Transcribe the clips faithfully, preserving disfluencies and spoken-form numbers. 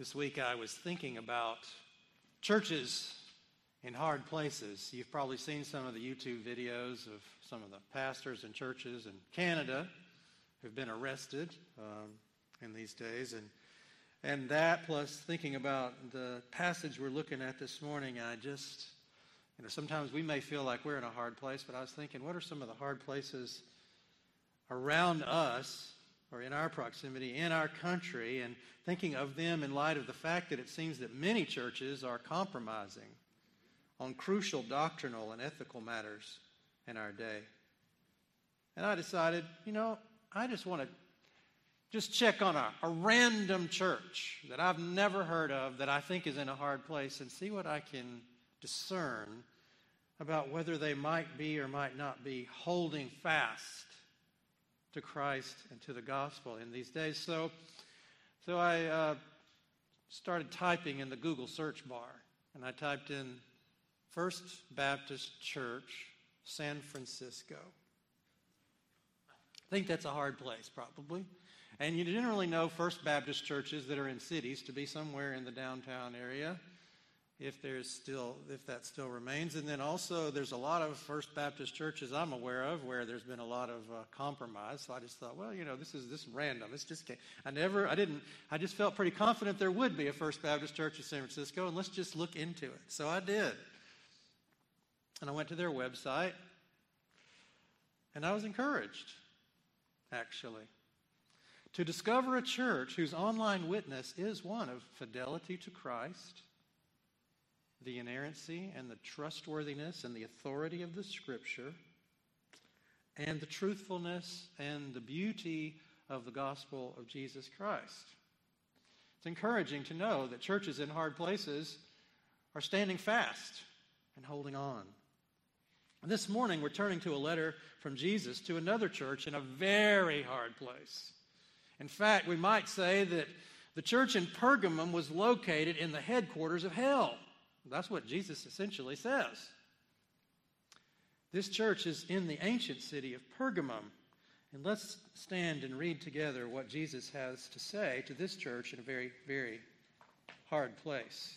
This week I was thinking about churches in hard places. You've probably seen some of the YouTube videos of some of the pastors and churches in Canada who've been arrested um, in these days. And and that plus thinking about the passage we're looking at this morning, I just, you know, sometimes we may feel like we're in a hard place, but I was thinking, what are some of the hard places around us or in our proximity, in our country, and thinking of them in light of the fact that it seems that many churches are compromising on crucial doctrinal and ethical matters in our day. And I decided, you know, I just want to just check on a, a random church that I've never heard of that I think is in a hard place and see what I can discern about whether they might be or might not be holding fast to Christ and to the gospel in these days. So, so I uh, started typing in the Google search bar, and I typed in First Baptist Church, San Francisco. I think that's a hard place, probably. And you generally know First Baptist churches that are in cities to be somewhere in the downtown area, if there's still, if that still remains. And then also there's a lot of First Baptist churches I'm aware of where there's been a lot of uh, compromise. So I just thought, well, you know, this is this is random. It's just, I never, I didn't, I just felt pretty confident there would be a First Baptist church in San Francisco, and let's just look into it. So I did. And I went to their website, and I was encouraged, actually, to discover a church whose online witness is one of fidelity to Christ, the inerrancy and the trustworthiness and the authority of the Scripture, and the truthfulness and the beauty of the gospel of Jesus Christ. It's encouraging to know that churches in hard places are standing fast and holding on. This morning we're turning to a letter from Jesus to another church in a very hard place. In fact, we might say that the church in Pergamum was located in the headquarters of hell. That's what Jesus essentially says. This church is in the ancient city of Pergamum. And let's stand and read together what Jesus has to say to this church in a very, very hard place.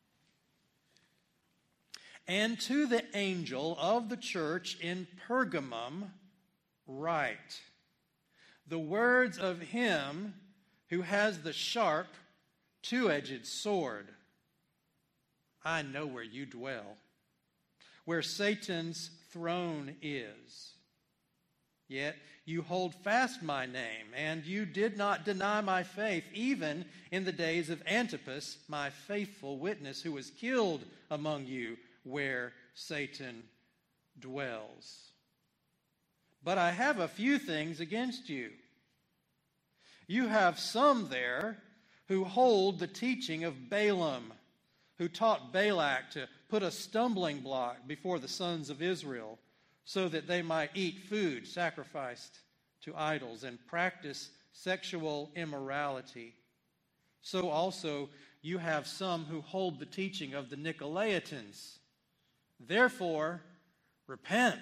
And to the angel of the church in Pergamum write, the words of him who has the sharp, two-edged sword. I know where you dwell, where Satan's throne is. Yet you hold fast my name, and you did not deny my faith, even in the days of Antipas, my faithful witness, who was killed among you where Satan dwells. But I have a few things against you. You have some there who hold the teaching of Balaam, who taught Balak to put a stumbling block before the sons of Israel so that they might eat food sacrificed to idols and practice sexual immorality. So also you have some who hold the teaching of the Nicolaitans. Therefore, repent.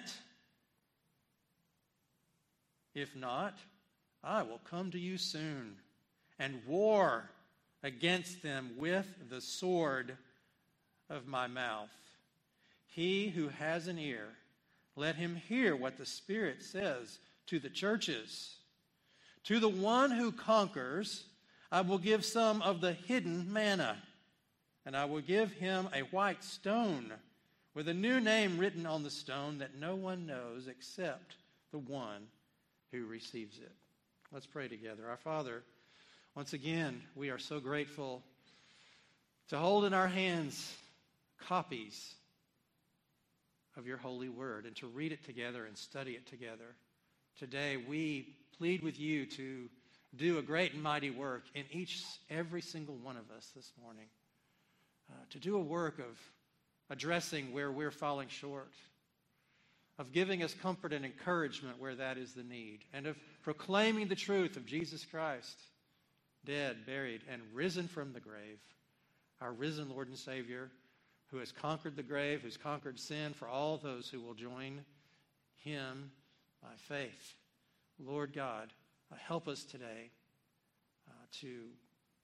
If not, I will come to you soon and war against them with the sword of my mouth. He who has an ear, let him hear what the Spirit says to the churches. To the one who conquers, I will give some of the hidden manna, and I will give him a white stone with a new name written on the stone that no one knows except the one who receives it. Let's pray together. Our Father, once again, we are so grateful to hold in our hands copies of your holy word and to read it together and study it together. Today, we plead with you to do a great and mighty work in each, every single one of us this morning. Uh, to do a work of addressing where we're falling short, of giving us comfort and encouragement where that is the need, and of proclaiming the truth of Jesus Christ, dead, buried, and risen from the grave, our risen Lord and Savior, who has conquered the grave, who's conquered sin for all those who will join him by faith. Lord God, uh, help us today uh, to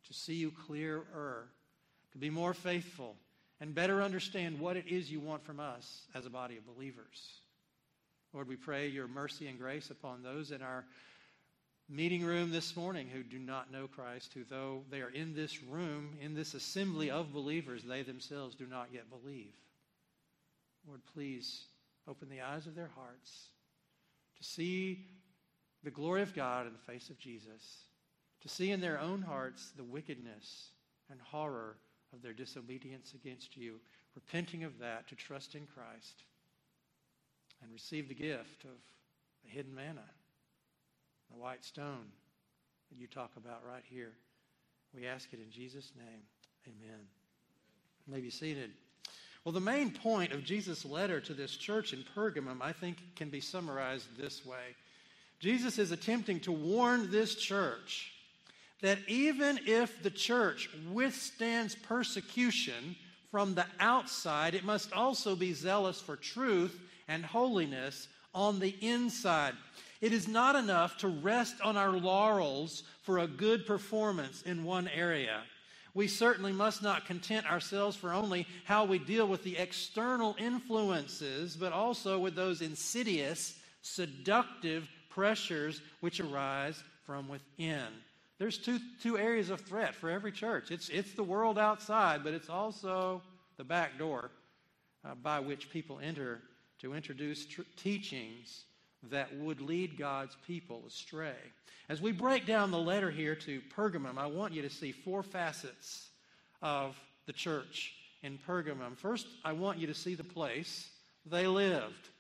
to see you clearer, to be more faithful, and better understand what it is you want from us as a body of believers. Lord, we pray your mercy and grace upon those in our meeting room this morning who do not know Christ, who though they are in this room, in this assembly of believers, they themselves do not yet believe. Lord, please open the eyes of their hearts to see the glory of God in the face of Jesus, to see in their own hearts the wickedness and horror of their disobedience against you, repenting of that, to trust in Christ and receive the gift of the hidden manna, the white stone that you talk about right here. We ask it in Jesus' name. Amen. You may be seated. Well, the main point of Jesus' letter to this church in Pergamum, I think, can be summarized this way. Jesus is attempting to warn this church that even if the church withstands persecution from the outside, it must also be zealous for truth and holiness on the inside. It is not enough to rest on our laurels for a good performance in one area. We certainly must not content ourselves for only how we deal with the external influences, but also with those insidious, seductive pressures which arise from within. There's two, two areas of threat for every church. It's, it's the world outside, but it's also the back door uh, by which people enter to introduce tr- teachings that would lead God's people astray. As we break down the letter here to Pergamum, I want you to see four facets of the church in Pergamum. First, I want you to see the place they lived.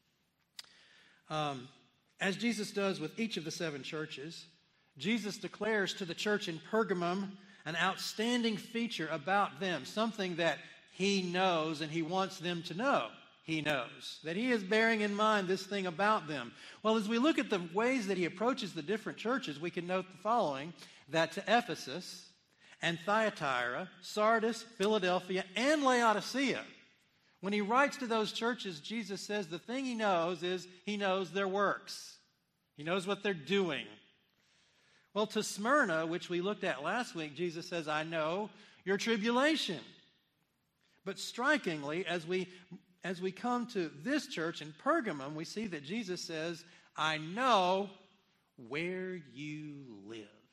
Um, as Jesus does with each of the seven churches, Jesus declares to the church in Pergamum an outstanding feature about them, something that he knows and he wants them to know. He knows that he is bearing in mind this thing about them. Well, as we look at the ways that he approaches the different churches, we can note the following, that to Ephesus and Thyatira, Sardis, Philadelphia, and Laodicea, when he writes to those churches, Jesus says the thing he knows is he knows their works. He knows what they're doing. Well, to Smyrna, which we looked at last week, Jesus says, I know your tribulation. But strikingly, as we As we come to this church in Pergamum, we see that Jesus says, I know where you live.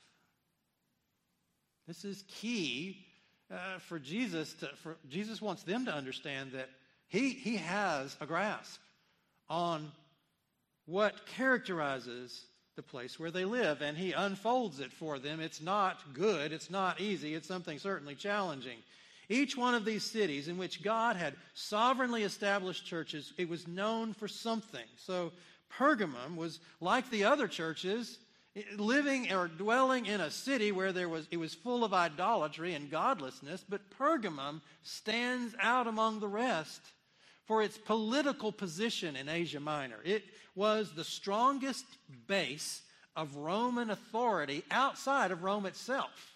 This is key uh, for Jesus. To, for Jesus wants them to understand that he, he has a grasp on what characterizes the place where they live, and he unfolds it for them. It's not good. It's not easy. It's something certainly challenging. Each one of these cities in which God had sovereignly established churches, it was known for something. So Pergamum was like the other churches, living or dwelling in a city where there was it was full of idolatry and godlessness, but Pergamum stands out among the rest for its political position in Asia Minor. It was the strongest base of Roman authority outside of Rome itself.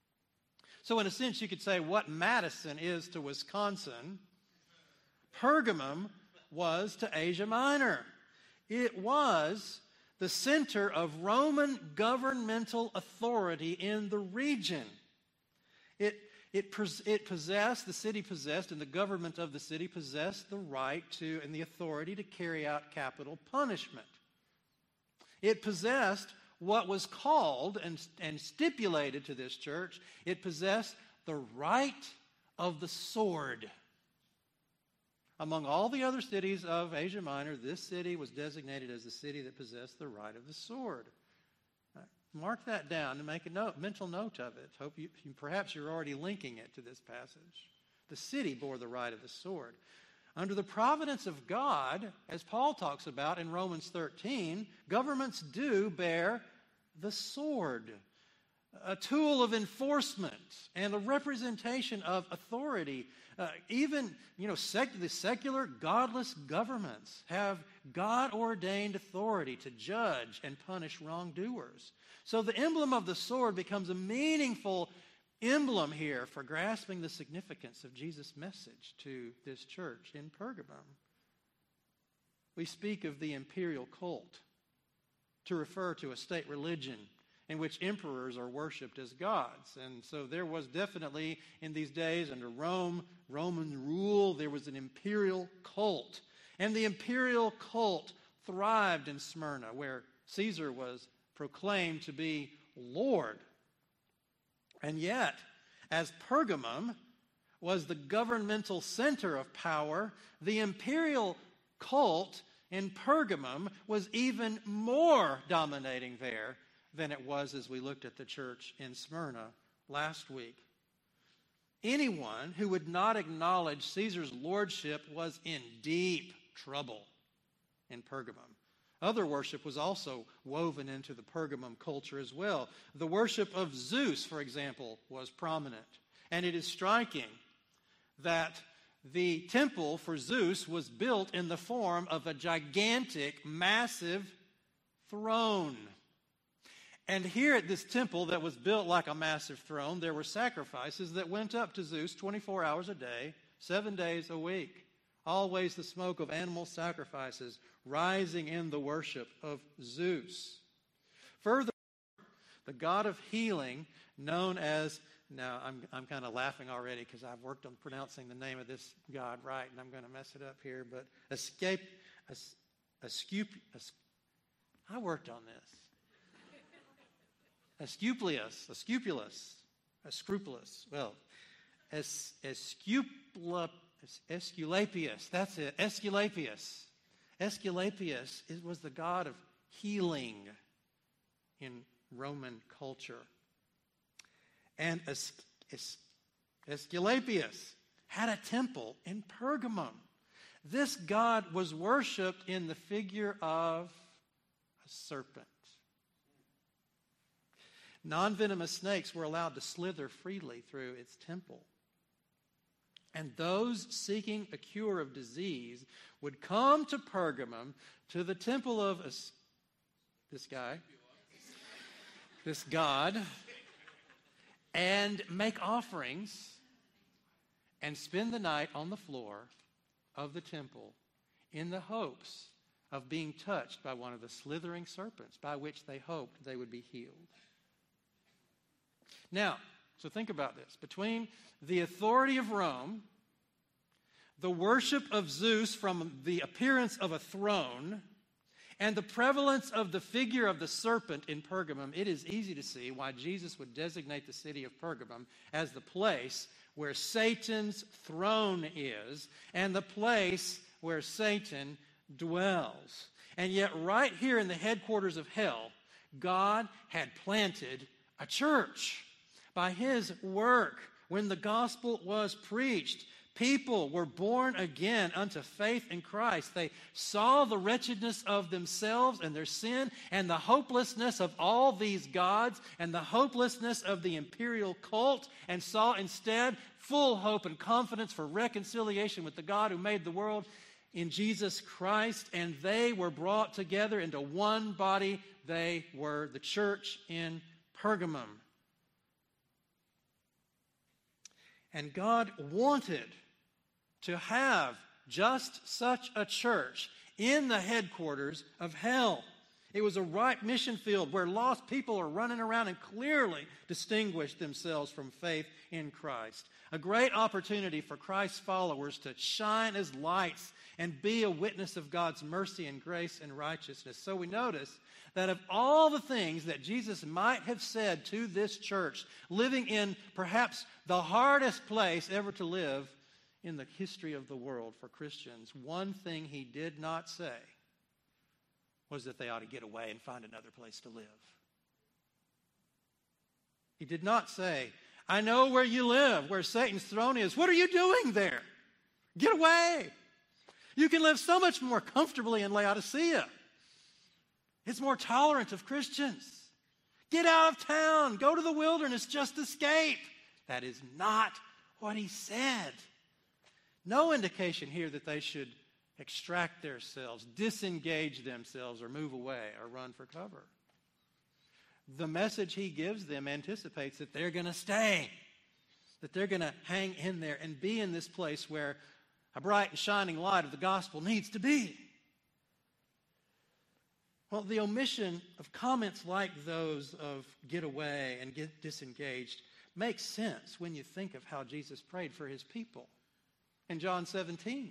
So in a sense, you could say what Madison is to Wisconsin, Pergamum was to Asia Minor. It was the center of Roman governmental authority in the region. It, it, it possessed, the city possessed, and the government of the city possessed the right to and the authority to carry out capital punishment. It possessed what was called and, and stipulated to this church, it possessed the right of the sword. Among all the other cities of Asia Minor, this city was designated as the city that possessed the right of the sword. Uh, mark that down and make a note, mental note of it. Hope you, perhaps you're already linking it to this passage. The city bore the right of the sword. Under the providence of God, as Paul talks about in Romans thirteen, governments do bear the sword, a tool of enforcement and a representation of authority. Uh, even, you know, sec- the secular, godless governments have God-ordained authority to judge and punish wrongdoers. So the emblem of the sword becomes a meaningful emblem here for grasping the significance of Jesus' message to this church in Pergamum. We speak of the imperial cult to refer to a state religion in which emperors are worshipped as gods. And so there was definitely, in these days, under Rome, Roman rule, there was an imperial cult. And the imperial cult thrived in Smyrna, where Caesar was proclaimed to be Lord. And yet, as Pergamum was the governmental center of power, the imperial cult in Pergamum was even more dominating there than it was as we looked at the church in Smyrna last week. Anyone who would not acknowledge Caesar's lordship was in deep trouble in Pergamum. Other worship was also woven into the Pergamum culture as well. The worship of Zeus, for example, was prominent. And it is striking that the temple for Zeus was built in the form of a gigantic, massive throne. And here at this temple that was built like a massive throne, there were sacrifices that went up to Zeus twenty-four hours a day, seven days a week. Always the smoke of animal sacrifices rising in the worship of Zeus. Further, the god of healing, known as, now I'm, I'm kind of laughing already because I've worked on pronouncing the name of this god right, and I'm going to mess it up here, but escape, es, escup, es, I worked on this. Asclepius, Asclepius, Asclepius, well, es, Escupla, Esculapius, that's it, Esculapius. Esculapius was the god of healing in Roman culture. And Es, Es, Esculapius had a temple in Pergamum. This god was worshipped in the figure of a serpent. Non-venomous snakes were allowed to slither freely through its temple. And those seeking a cure of disease would come to Pergamum, to the temple of Es- this guy, this god, and make offerings and spend the night on the floor of the temple in the hopes of being touched by one of the slithering serpents by which they hoped they would be healed. Now, so think about this. Between the authority of Rome, the worship of Zeus from the appearance of a throne, and the prevalence of the figure of the serpent in Pergamum, it is easy to see why Jesus would designate the city of Pergamum as the place where Satan's throne is and the place where Satan dwells. And yet right here in the headquarters of hell, God had planted a church. By his work, when the gospel was preached, people were born again unto faith in Christ. They saw the wretchedness of themselves and their sin and the hopelessness of all these gods and the hopelessness of the imperial cult, and saw instead full hope and confidence for reconciliation with the God who made the world in Jesus Christ. And they were brought together into one body. They were the church in Pergamum. And God wanted to have just such a church in the headquarters of hell. It was a ripe mission field where lost people are running around and clearly distinguish themselves from faith in Christ. A great opportunity for Christ's followers to shine as lights and be a witness of God's mercy and grace and righteousness. So we notice that of all the things that Jesus might have said to this church, living in perhaps the hardest place ever to live in the history of the world for Christians, one thing he did not say was that they ought to get away and find another place to live. He did not say, I know where you live, where Satan's throne is. What are you doing there? Get away. You can live so much more comfortably in Laodicea. It's more tolerant of Christians. Get out of town. Go to the wilderness. Just escape. That is not what he said. No indication here that they should extract themselves, disengage themselves, or move away, or run for cover. The message he gives them anticipates that they're going to stay, that they're going to hang in there and be in this place where a bright and shining light of the gospel needs to be. Well, the omission of comments like those of get away and get disengaged makes sense when you think of how Jesus prayed for his people in John seventeen.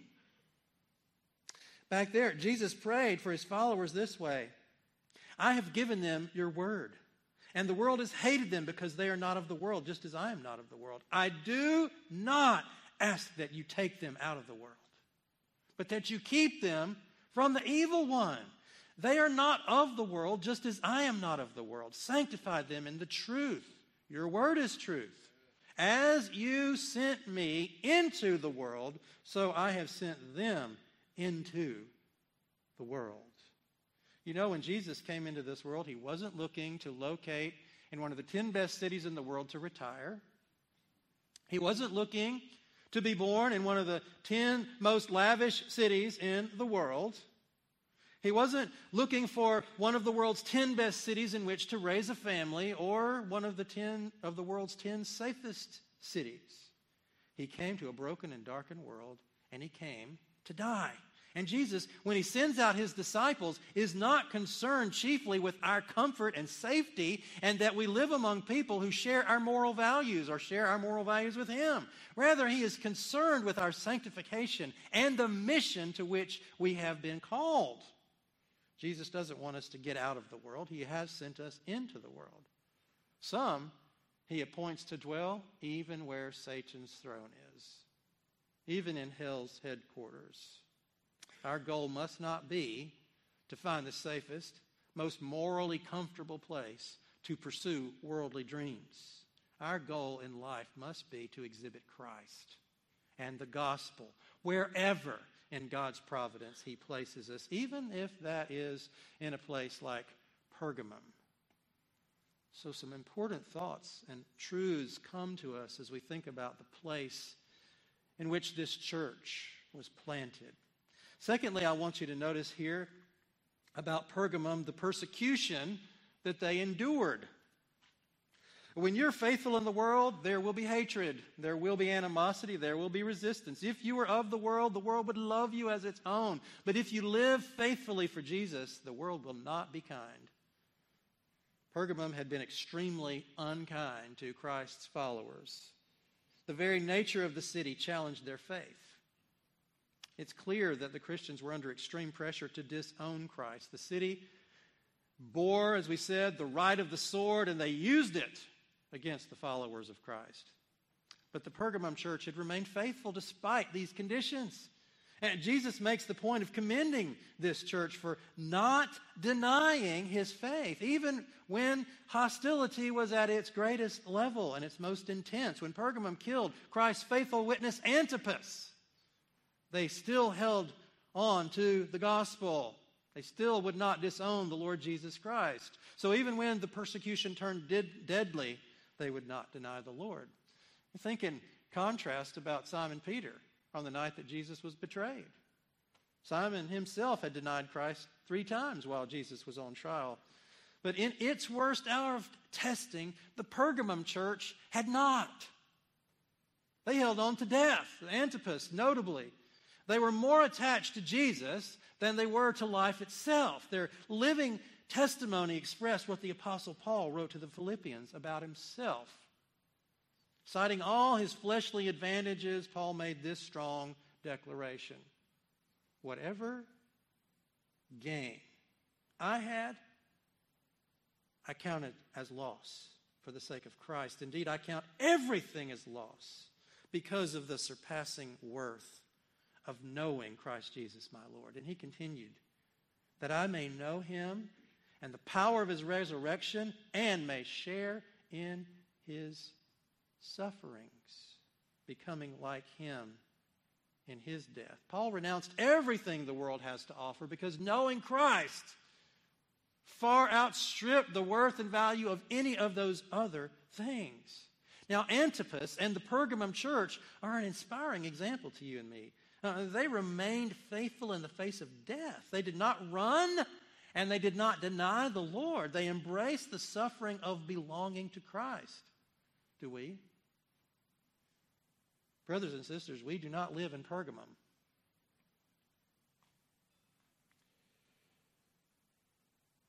Back there, Jesus prayed for his followers this way: I have given them your word, and the world has hated them because they are not of the world, just as I am not of the world. I do not ask that you take them out of the world, but that you keep them from the evil one. They are not of the world, just as I am not of the world. Sanctify them in the truth. Your word is truth. As you sent me into the world, so I have sent them into the world. You know, when Jesus came into this world, he wasn't looking to locate in one of the ten best cities in the world to retire. He wasn't looking to be born in one of the ten most lavish cities in the world. He wasn't looking for one of the world's ten best cities in which to raise a family, or one of the ten of the world's ten safest cities. He came to a broken and darkened world, and he came to die. And Jesus, when he sends out his disciples, is not concerned chiefly with our comfort and safety and that we live among people who share our moral values or share our moral values with him. Rather, he is concerned with our sanctification and the mission to which we have been called. Jesus doesn't want us to get out of the world. He has sent us into the world. Some he appoints to dwell even where Satan's throne is, even in hell's headquarters. Our goal must not be to find the safest, most morally comfortable place to pursue worldly dreams. Our goal in life must be to exhibit Christ and the gospel wherever in God's providence he places us, even if that is in a place like Pergamum. So some important thoughts and truths come to us as we think about the place in which this church was planted. Secondly, I want you to notice here about Pergamum the persecution that they endured. When you're faithful in the world, there will be hatred, there will be animosity, there will be resistance. If you were of the world, the world would love you as its own. But if you live faithfully for Jesus, the world will not be kind. Pergamum had been extremely unkind to Christ's followers. The very nature of the city challenged their faith. It's clear that the Christians were under extreme pressure to disown Christ. The city bore, as we said, the right of the sword, and they used it against the followers of Christ. But the Pergamum church had remained faithful despite these conditions. And Jesus makes the point of commending this church for not denying his faith, even when hostility was at its greatest level and its most intense. When Pergamum killed Christ's faithful witness Antipas, they still held on to the gospel. They still would not disown the Lord Jesus Christ. So even when the persecution turned dead, deadly, they would not deny the Lord. Think in contrast about Simon Peter on the night that Jesus was betrayed. Simon himself had denied Christ three times while Jesus was on trial. But in its worst hour of testing, the Pergamum church had not. They held on to death. Antipas, notably. They were more attached to Jesus than they were to life itself. Their living testimony expressed what the Apostle Paul wrote to the Philippians about himself. Citing all his fleshly advantages, Paul made this strong declaration: whatever gain I had, I counted as loss for the sake of Christ. Indeed, I count everything as loss because of the surpassing worth of knowing Christ Jesus my Lord. And he continued, that I may know him and the power of his resurrection and may share in his sufferings, becoming like him in his death. Paul renounced everything the world has to offer because knowing Christ far outstripped the worth and value of any of those other things. Now, Antipas and the Pergamum church are an inspiring example to you and me. Uh, they remained faithful in the face of death. They did not run and they did not deny the Lord. They embraced the suffering of belonging to Christ. Do we? Brothers and sisters, we do not live in Pergamum.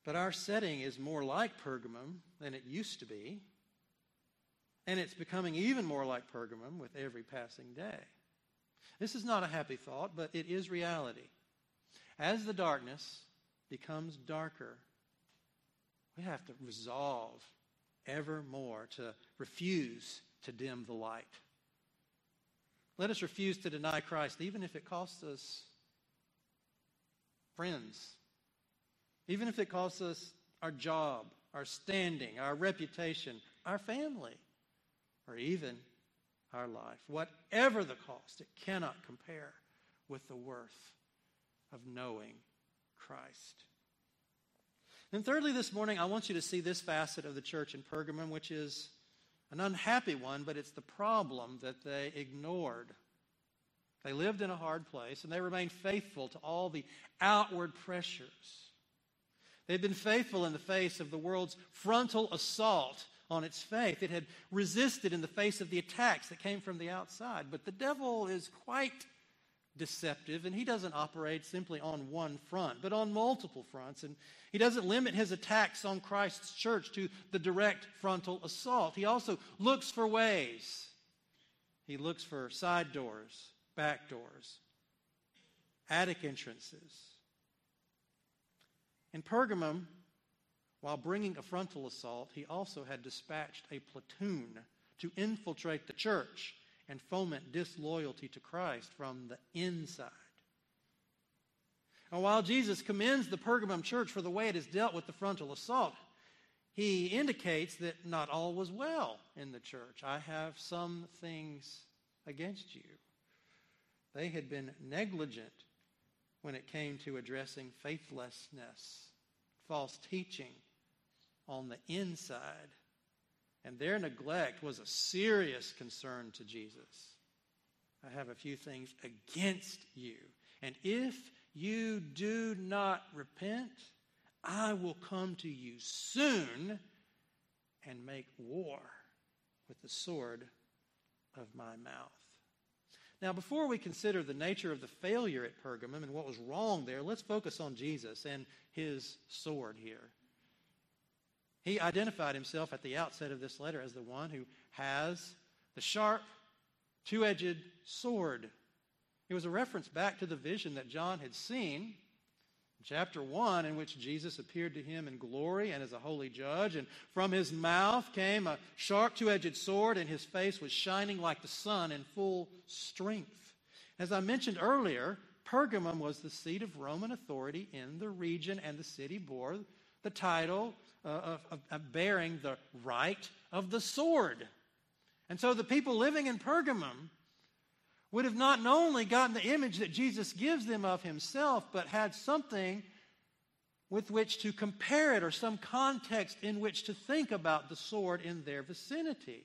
But our setting is more like Pergamum than it used to be. And it's becoming even more like Pergamum with every passing day. This is not a happy thought, but it is reality. As the darkness becomes darker, we have to resolve ever more to refuse to dim the light. Let us refuse to deny Christ, even if it costs us friends, even if it costs us our job, our standing, our reputation, our family, or even our life. Whatever the cost, it cannot compare with the worth of knowing Christ. And thirdly, this morning, I want you to see this facet of the church in Pergamum, which is an unhappy one, but it's the problem that they ignored. They lived in a hard place, and they remained faithful to all the outward pressures. They'd been faithful in the face of the world's frontal assault on its faith. It had resisted in the face of the attacks that came from the outside. But the devil is quite deceptive, and he doesn't operate simply on one front, but on multiple fronts. And he doesn't limit his attacks on Christ's church to the direct frontal assault. He also looks for ways. He looks for side doors, back doors, attic entrances. In Pergamum, while bringing a frontal assault, he also had dispatched a platoon to infiltrate the church and foment disloyalty to Christ from the inside. And while Jesus commends the Pergamum church for the way it has dealt with the frontal assault, he indicates that not all was well in the church. I have some things against you. They had been negligent when it came to addressing faithlessness, false teaching on the inside. And their neglect was a serious concern to Jesus. I have a few things against you. And if you do not repent, I will come to you soon and make war with the sword of my mouth. Now, before we consider the nature of the failure at Pergamum and what was wrong there, let's focus on Jesus and his sword here. He identified himself at the outset of this letter as the one who has the sharp, two-edged sword. It was a reference back to the vision that John had seen in chapter one, in which Jesus appeared to him in glory and as a holy judge. And from his mouth came a sharp, two-edged sword, and his face was shining like the sun in full strength. As I mentioned earlier, Pergamum was the seat of Roman authority in the region, and the city bore the title uh, of, of, of bearing the right of the sword. And so the people living in Pergamum would have not only gotten the image that Jesus gives them of himself, but had something with which to compare it, or some context in which to think about the sword in their vicinity.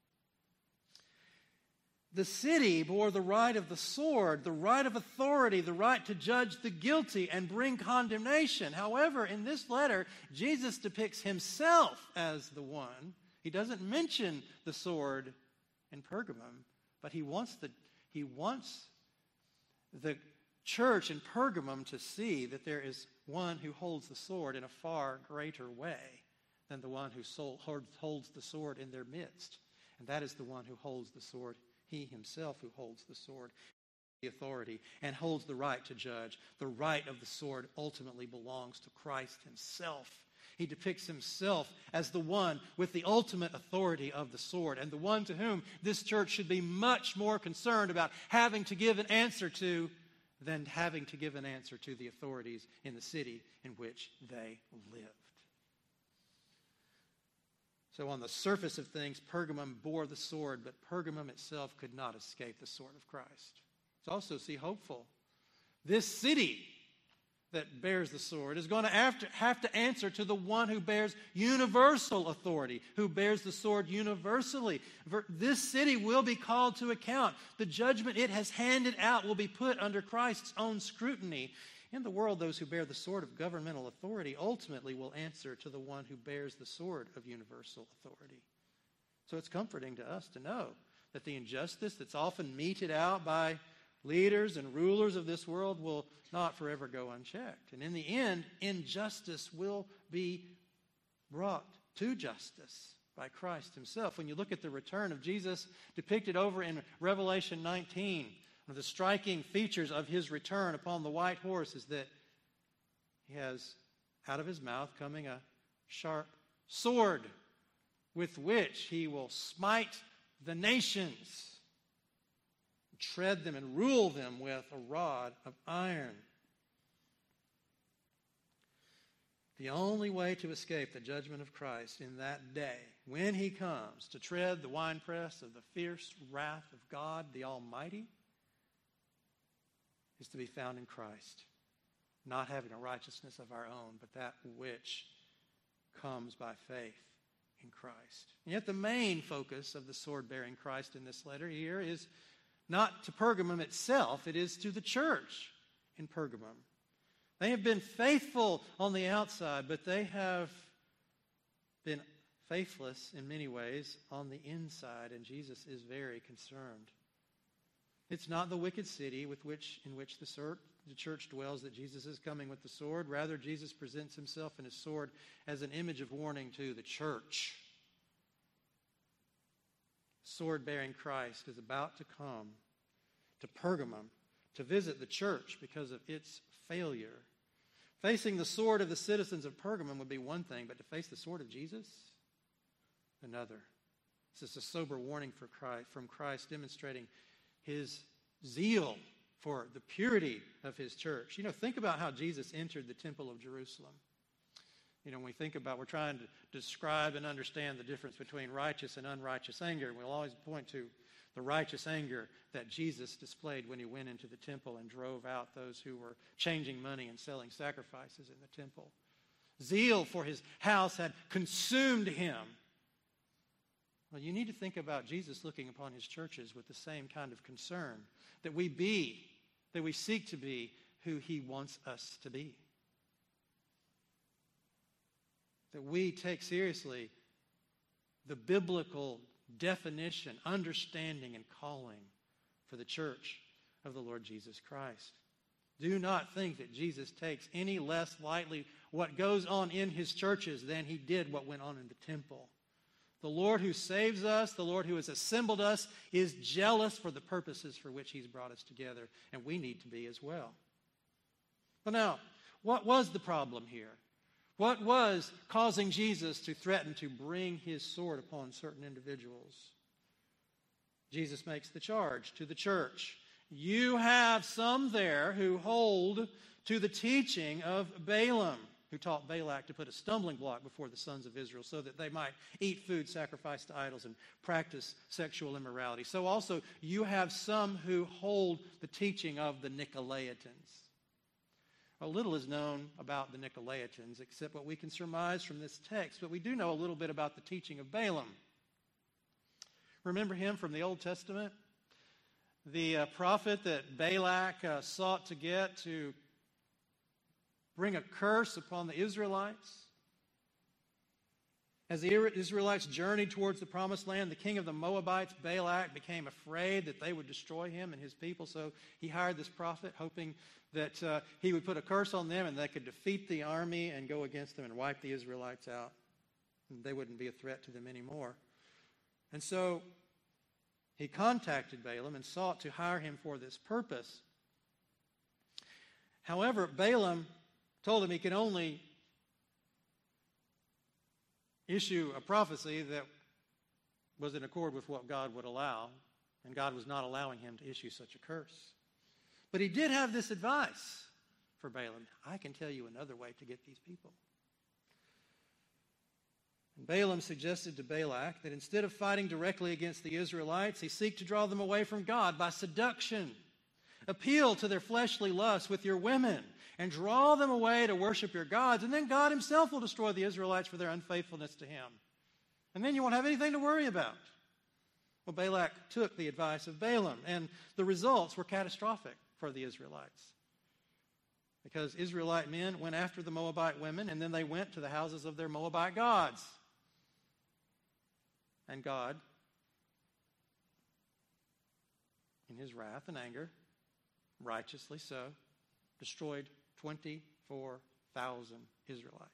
The city bore the right of the sword, the right of authority, the right to judge the guilty and bring condemnation. However, in this letter, Jesus depicts himself as the one. He doesn't mention the sword in Pergamum, but he wants the He wants the church in Pergamum to see that there is one who holds the sword in a far greater way than the one who holds the sword in their midst. And that is the one who holds the sword, he himself who holds the sword, the authority, and holds the right to judge. The right of the sword ultimately belongs to Christ himself. He depicts himself as the one with the ultimate authority of the sword, and the one to whom this church should be much more concerned about having to give an answer to than having to give an answer to the authorities in the city in which they lived. So on the surface of things, Pergamum bore the sword, but Pergamum itself could not escape the sword of Christ. Let's also see hopeful. This city that bears the sword is going to have to, have to answer to the one who bears universal authority, who bears the sword universally. This city will be called to account. The judgment it has handed out will be put under Christ's own scrutiny. In the world, those who bear the sword of governmental authority ultimately will answer to the one who bears the sword of universal authority. So it's comforting to us to know that the injustice that's often meted out by leaders and rulers of this world will not forever go unchecked. And in the end, injustice will be brought to justice by Christ himself. When you look at the return of Jesus depicted over in Revelation nineteen, one of the striking features of his return upon the white horse is that he has out of his mouth coming a sharp sword with which he will smite the nations, tread them and rule them with a rod of iron. The only way to escape the judgment of Christ in that day, when he comes to tread the winepress of the fierce wrath of God the Almighty, is to be found in Christ, not having a righteousness of our own, but that which comes by faith in Christ. And yet the main focus of the sword-bearing Christ in this letter here is not to Pergamum itself, it is to the church in Pergamum. They have been faithful on the outside, but they have been faithless in many ways on the inside, and Jesus is very concerned. It's not the wicked city with which, in which the, sword, the church dwells that Jesus is coming with the sword. Rather, Jesus presents himself and his sword as an image of warning to the church. Sword-bearing Christ is about to come to Pergamum to visit the church because of its failure. Facing the sword of the citizens of Pergamum would be one thing, but to face the sword of Jesus, another. This is a sober warning for Christ, from Christ, demonstrating his zeal for the purity of his church. You know, think about how Jesus entered the temple of Jerusalem. You know, when we think about, we're trying to describe and understand the difference between righteous and unrighteous anger. We'll always point to the righteous anger that Jesus displayed when he went into the temple and drove out those who were changing money and selling sacrifices in the temple. Zeal for his house had consumed him. Well, you need to think about Jesus looking upon his churches with the same kind of concern, that we be, that we seek to be who he wants us to be. That we take seriously the biblical definition, understanding, and calling for the church of the Lord Jesus Christ. Do not think that Jesus takes any less lightly what goes on in his churches than he did what went on in the temple. The Lord who saves us, the Lord who has assembled us, is jealous for the purposes for which he's brought us together, and we need to be as well. But now, what was the problem here? What was causing Jesus to threaten to bring his sword upon certain individuals? Jesus makes the charge to the church. You have some there who hold to the teaching of Balaam, who taught Balak to put a stumbling block before the sons of Israel so that they might eat food sacrificed to idols and practice sexual immorality. So also you have some who hold the teaching of the Nicolaitans. A little is known about the Nicolaitans except what we can surmise from this text, but we do know a little bit about the teaching of Balaam. Remember him from the Old Testament? The uh, prophet that Balak uh, sought to get to bring a curse upon the Israelites. As the Israelites journeyed towards the promised land, the king of the Moabites, Balak, became afraid that they would destroy him and his people, so he hired this prophet, hoping that uh, he would put a curse on them and they could defeat the army and go against them and wipe the Israelites out. And they wouldn't be a threat to them anymore. And so he contacted Balaam and sought to hire him for this purpose. However, Balaam told him he could only issue a prophecy that was in accord with what God would allow, and God was not allowing him to issue such a curse. But he did have this advice for Balaam. I can tell you another way to get these people. And Balaam suggested to Balak that instead of fighting directly against the Israelites, he seek to draw them away from God by seduction. Appeal to their fleshly lusts with your women and draw them away to worship your gods, and then God himself will destroy the Israelites for their unfaithfulness to him. And then you won't have anything to worry about. Well, Balak took the advice of Balaam, and the results were catastrophic for the Israelites. Because Israelite men went after the Moabite women, and then they went to the houses of their Moabite gods. And God, in his wrath and anger, righteously so, destroyed twenty-four thousand Israelites.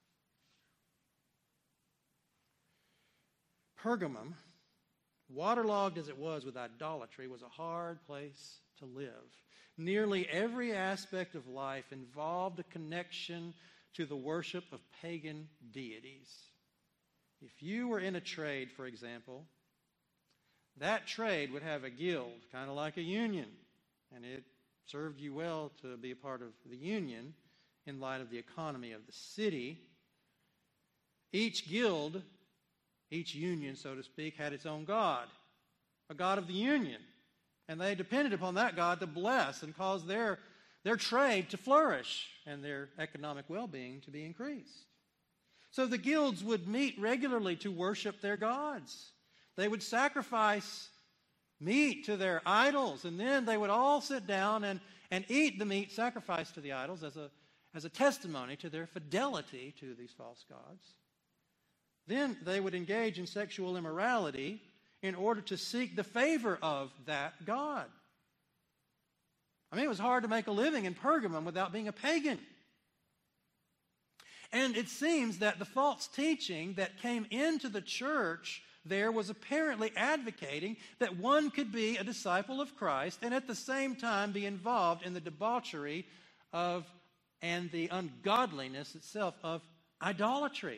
Pergamum, waterlogged as it was with idolatry, was a hard place to live. Nearly every aspect of life involved a connection to the worship of pagan deities. If you were in a trade, for example, that trade would have a guild, kind of like a union, and it served you well to be a part of the union in light of the economy of the city. Each guild, each union, so to speak, had its own god, a god of the union. And they depended upon that god to bless and cause their, their trade to flourish and their economic well-being to be increased. So the guilds would meet regularly to worship their gods. They would sacrifice meat to their idols, and then they would all sit down and, and eat the meat sacrificed to the idols as a, as a testimony to their fidelity to these false gods. Then they would engage in sexual immorality in order to seek the favor of that god. I mean, it was hard to make a living in Pergamum without being a pagan. And it seems that the false teaching that came into the church there was apparently advocating that one could be a disciple of Christ and at the same time be involved in the debauchery of and the ungodliness itself of idolatry.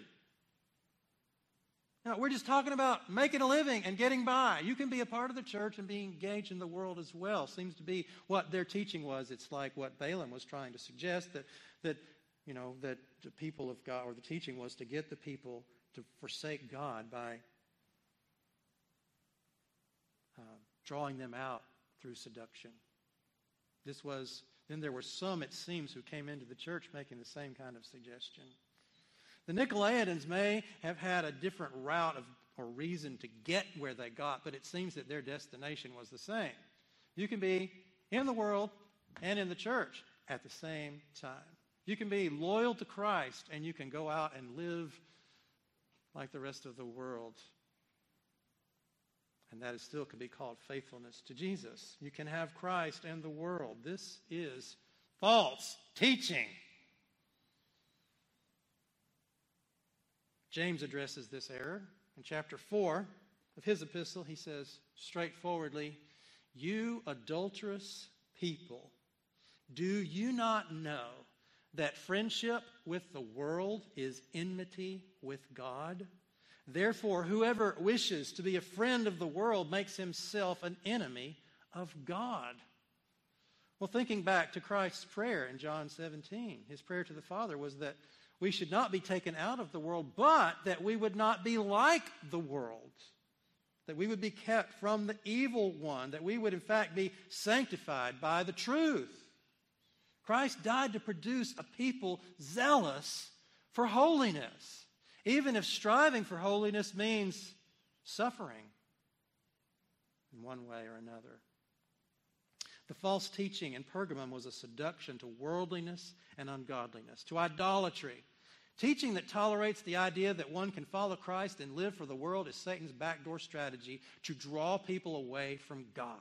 Now, we're just talking about making a living and getting by. You can be a part of the church and be engaged in the world as well. Seems to be what their teaching was. It's like what Balaam was trying to suggest, that, that you know, that the people of God, or the teaching was to get the people to forsake God by uh, drawing them out through seduction. This was, then there were some, it seems, who came into the church making the same kind of suggestion. The Nicolaitans may have had a different route of, or reason to get where they got, but it seems that their destination was the same. You can be in the world and in the church at the same time. You can be loyal to Christ and you can go out and live like the rest of the world. And that is still could be called faithfulness to Jesus. You can have Christ and the world. This is false teaching. James addresses this error. In chapter four of his epistle, he says straightforwardly, "You adulterous people, do you not know that friendship with the world is enmity with God? Therefore, whoever wishes to be a friend of the world makes himself an enemy of God." Well, thinking back to Christ's prayer in John seventeen, his prayer to the Father was that we should not be taken out of the world, but that we would not be like the world, that we would be kept from the evil one, that we would in fact be sanctified by the truth. Christ died to produce a people zealous for holiness, even if striving for holiness means suffering in one way or another. The false teaching in Pergamum was a seduction to worldliness and ungodliness, to idolatry. Teaching that tolerates the idea that one can follow Christ and live for the world is Satan's backdoor strategy to draw people away from God.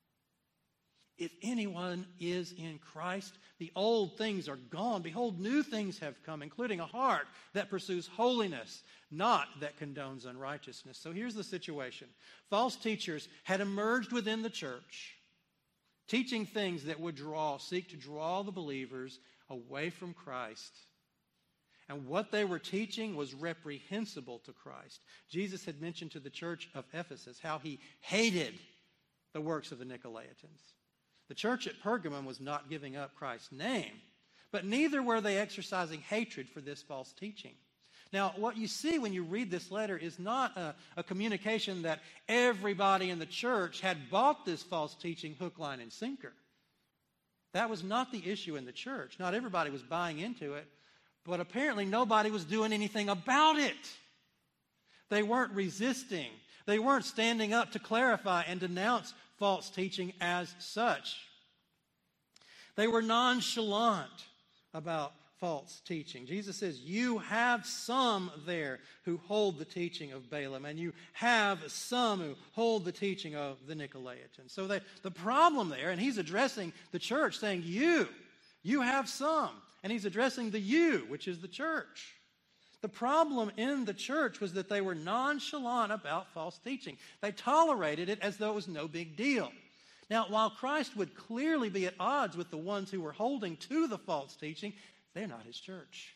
If anyone is in Christ, the old things are gone. Behold, new things have come, including a heart that pursues holiness, not that condones unrighteousness. So here's the situation. False teachers had emerged within the church, teaching things that would draw, seek to draw the believers away from Christ. And what they were teaching was reprehensible to Christ. Jesus had mentioned to the church of Ephesus how he hated the works of the Nicolaitans. The church at Pergamum was not giving up Christ's name, but neither were they exercising hatred for this false teaching. Now, what you see when you read this letter is not a, a communication that everybody in the church had bought this false teaching hook, line, and sinker. That was not the issue in the church. Not everybody was buying into it, but apparently nobody was doing anything about it. They weren't resisting. They weren't standing up to clarify and denounce false teaching as such. They were nonchalant about false teaching. Jesus says, you have some there who hold the teaching of Balaam, and you have some who hold the teaching of the Nicolaitans. So they, the problem there, and he's addressing the church, saying, you, you have some. And he's addressing the you, which is the church. The problem in the church was that they were nonchalant about false teaching. They tolerated it as though it was no big deal. Now, while Christ would clearly be at odds with the ones who were holding to the false teaching, they're not his church.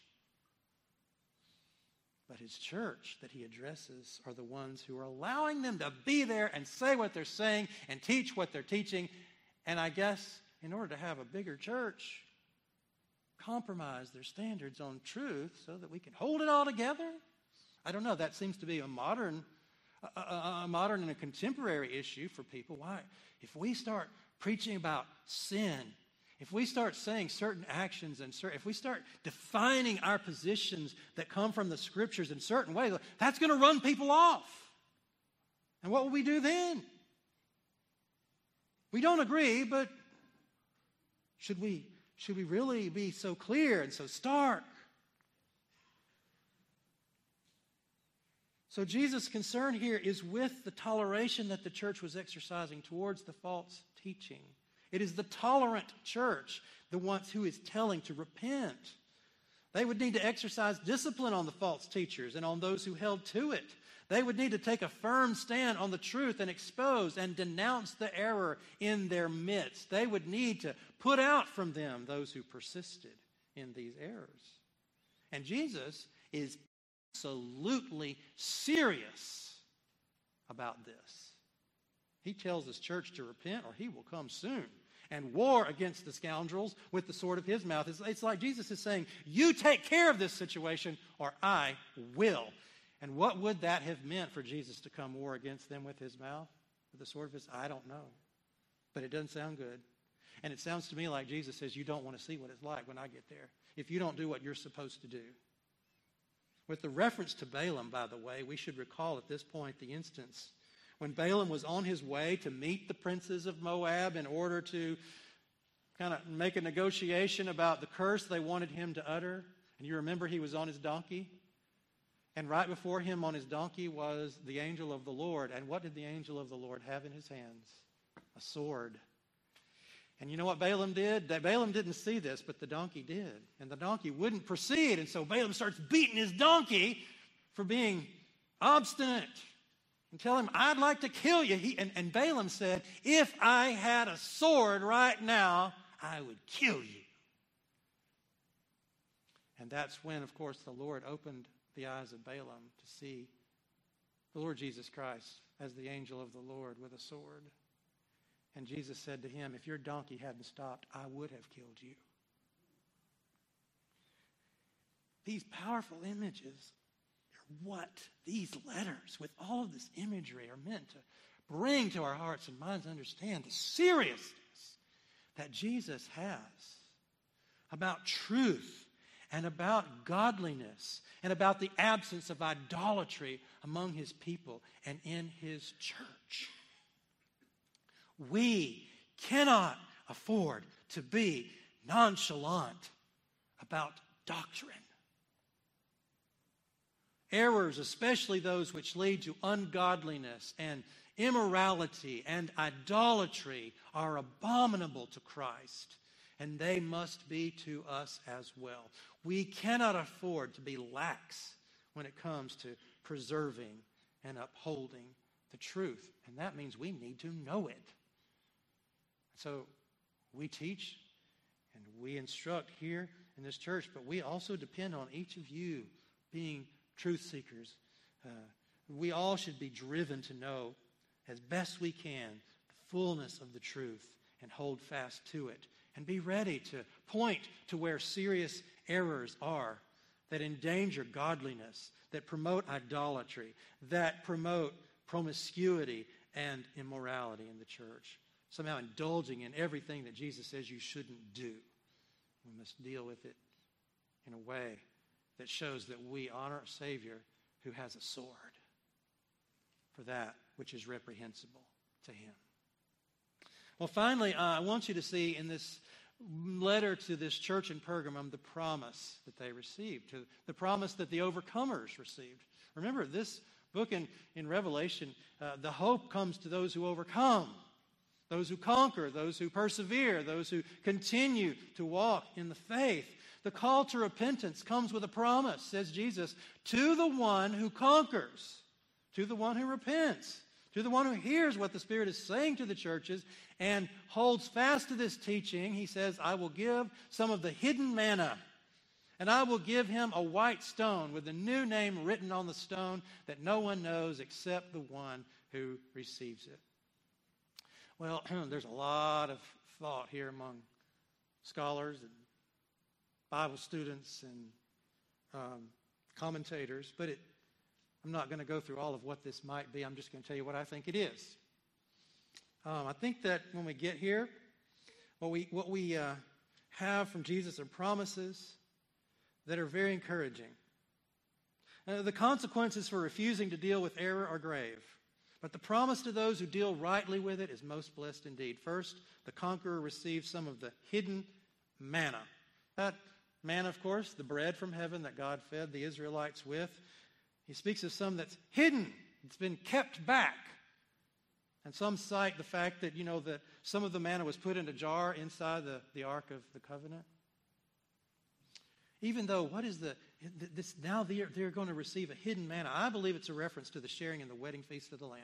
But his church that he addresses are the ones who are allowing them to be there and say what they're saying and teach what they're teaching. And I guess in order to have a bigger church, compromise their standards on truth so that we can hold it all together. I don't know. That seems to be a modern, a, a, a modern and a contemporary issue for people. Why? If we start preaching about sin, if we start saying certain actions and certain, if we start defining our positions that come from the Scriptures in certain ways, that's going to run people off. And what will we do then? We don't agree, but should we? Should we really be so clear and so stark? So Jesus' concern here is with the toleration that the church was exercising towards the false teaching. It is the tolerant church, the ones who is telling to repent. They would need to exercise discipline on the false teachers and on those who held to it. They would need to take a firm stand on the truth and expose and denounce the error in their midst. They would need to put out from them those who persisted in these errors. And Jesus is absolutely serious about this. He tells his church to repent or he will come soon and war against the scoundrels with the sword of his mouth. It's, it's like Jesus is saying, you take care of this situation or I will. And what would that have meant for Jesus to come war against them with his mouth? With the sword of his? I don't know. But it doesn't sound good. And it sounds to me like Jesus says, you don't want to see what it's like when I get there, if you don't do what you're supposed to do. With the reference to Balaam, by the way, we should recall at this point the instance when Balaam was on his way to meet the princes of Moab in order to kind of make a negotiation about the curse they wanted him to utter. And you remember he was on his donkey? And right before him on his donkey was the angel of the Lord. And what did the angel of the Lord have in his hands? A sword. And you know what Balaam did? Balaam didn't see this, but the donkey did. And the donkey wouldn't proceed. And so Balaam starts beating his donkey for being obstinate and tell him, I'd like to kill you. He, and, and Balaam said, if I had a sword right now, I would kill you. And that's when, of course, the Lord opened the eyes of Balaam to see the Lord Jesus Christ as the angel of the Lord with a sword. And Jesus said to him, if your donkey hadn't stopped, I would have killed you. These powerful images are what these letters with all of this imagery are meant to bring to our hearts and minds, understand the seriousness that Jesus has about truth and about godliness, and about the absence of idolatry among his people and in his church. We cannot afford to be nonchalant about doctrine. Errors, especially those which lead to ungodliness and immorality and idolatry, are abominable to Christ. And they must be to us as well. We cannot afford to be lax when it comes to preserving and upholding the truth. And that means we need to know it. So we teach and we instruct here in this church, but we also depend on each of you being truth seekers. Uh, we all should be driven to know as best we can the fullness of the truth and hold fast to it. And be ready to point to where serious errors are that endanger godliness, that promote idolatry, that promote promiscuity and immorality in the church. Somehow indulging in everything that Jesus says you shouldn't do. We must deal with it in a way that shows that we honor a Savior who has a sword for that which is reprehensible to him. Well, finally, uh, I want you to see in this letter to this church in Pergamum the promise that they received, to the promise that the overcomers received. Remember, this book in, in Revelation, uh, the hope comes to those who overcome, those who conquer, those who persevere, those who continue to walk in the faith. The call to repentance comes with a promise, says Jesus, to the one who conquers, to the one who repents, to the one who hears what the Spirit is saying to the churches and holds fast to this teaching. He says, I will give some of the hidden manna, and I will give him a white stone with a new name written on the stone that no one knows except the one who receives it. Well, there's a lot of thought here among scholars and Bible students and um, commentators, but it, I'm not going to go through all of what this might be. I'm just going to tell you what I think it is. Um, I think that when we get here, what we what we uh, have from Jesus are promises that are very encouraging. Uh, the consequences for refusing to deal with error are grave, but the promise to those who deal rightly with it is most blessed indeed. First, the conqueror receives some of the hidden manna. That manna, of course, the bread from heaven that God fed the Israelites with. He speaks of some that's hidden. It's been kept back. And some cite the fact that, you know, that some of the manna was put in a jar inside the, the Ark of the Covenant. Even though, what is the, this now they're, they're going to receive a hidden manna. I believe it's a reference to the sharing in the wedding feast of the Lamb.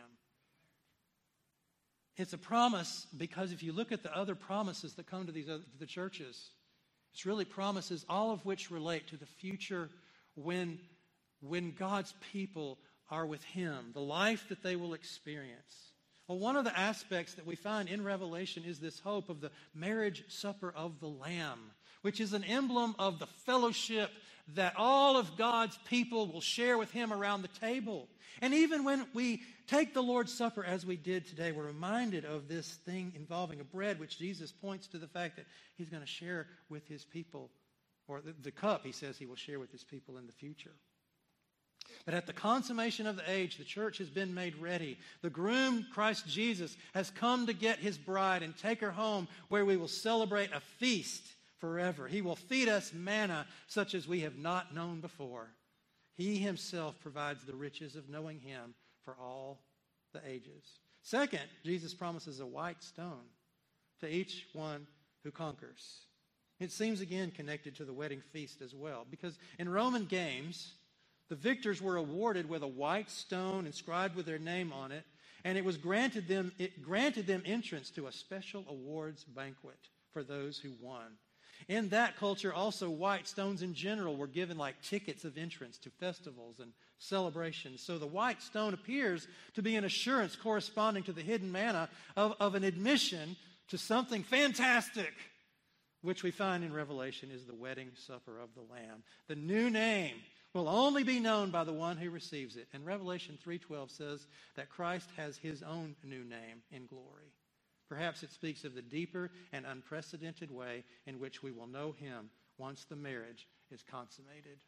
It's a promise because if you look at the other promises that come to these other, to the churches, it's really promises, all of which relate to the future when, when God's people are with Him, the life that they will experience. Well, one of the aspects that we find in Revelation is this hope of the marriage supper of the Lamb, which is an emblem of the fellowship that all of God's people will share with Him around the table. And even when we take the Lord's Supper as we did today, we're reminded of this thing involving a bread, which Jesus points to the fact that He's going to share with His people, or the, the cup He says He will share with His people in the future. But at the consummation of the age, the church has been made ready. The groom, Christ Jesus, has come to get His bride and take her home where we will celebrate a feast forever. He will feed us manna such as we have not known before. He Himself provides the riches of knowing Him for all the ages. Second, Jesus promises a white stone to each one who conquers. It seems again connected to the wedding feast as well, because in Roman games, the victors were awarded with a white stone inscribed with their name on it, and it was granted them, it granted them entrance to a special awards banquet for those who won. In that culture, also, white stones in general were given like tickets of entrance to festivals and celebrations. So the white stone appears to be an assurance corresponding to the hidden manna of, of an admission to something fantastic, which we find in Revelation is the wedding supper of the Lamb. The new name will only be known by the one who receives it. And Revelation three twelve says that Christ has His own new name in glory. Perhaps it speaks of the deeper and unprecedented way in which we will know Him once the marriage is consummated.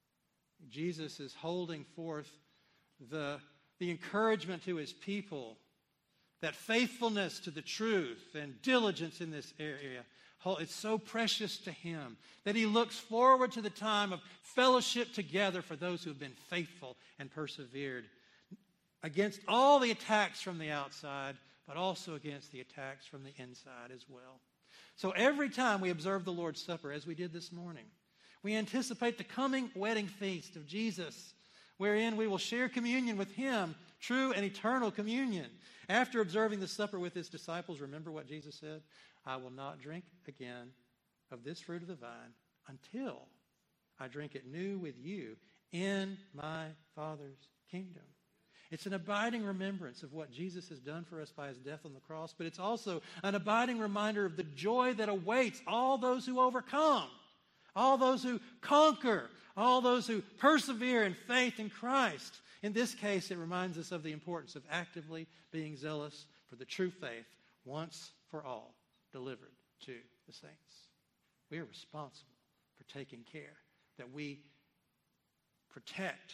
Jesus is holding forth the, the encouragement to His people that faithfulness to the truth and diligence in this area, it's so precious to Him that He looks forward to the time of fellowship together for those who have been faithful and persevered against all the attacks from the outside, but also against the attacks from the inside as well. So every time we observe the Lord's Supper, as we did this morning, we anticipate the coming wedding feast of Jesus, wherein we will share communion with Him, true and eternal communion. After observing the supper with His disciples, remember what Jesus said? I will not drink again of this fruit of the vine until I drink it new with you in my Father's kingdom. It's an abiding remembrance of what Jesus has done for us by His death on the cross, but it's also an abiding reminder of the joy that awaits all those who overcome, all those who conquer, all those who persevere in faith in Christ. In this case, it reminds us of the importance of actively being zealous for the true faith once for all delivered to the saints. We are responsible for taking care that we protect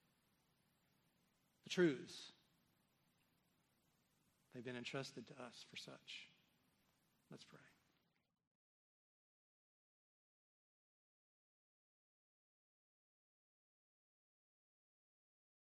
the truths. They've been entrusted to us for such. Let's pray.